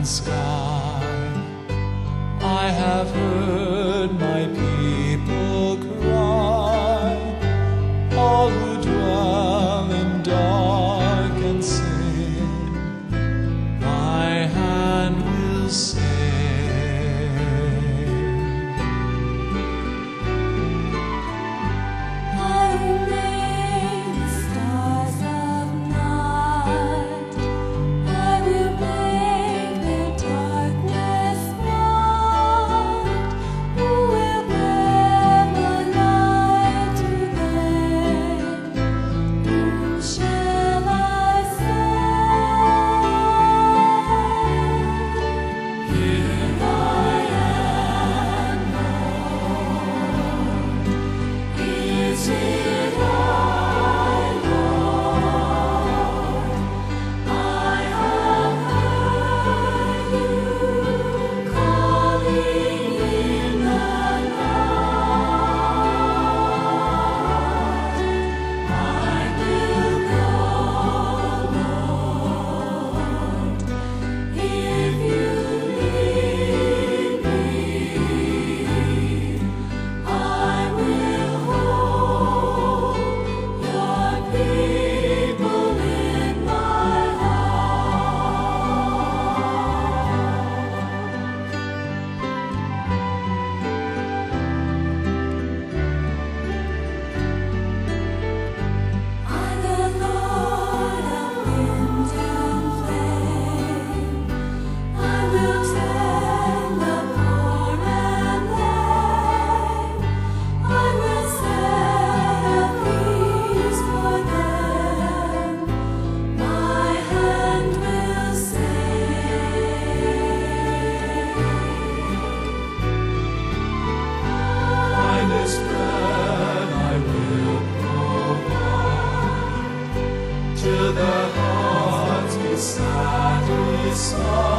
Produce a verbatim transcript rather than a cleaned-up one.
and sky. I have heard my people cry, all who dwell in dark sin, my hand will save. I will make the stars of night, I will make their darkness bright. Who will bear my light to them? Whom shall I send? Here I am, Lord. Is it I, Lord? I have heard you calling in the night. I will go, Lord, if you lead me. I will hold your people in my heart. I'm the Lord of wind and flame. I will tend the poor and lame. I will set a feast for them. My hand will save. Finest bread I will provide, till their hearts be satisfied.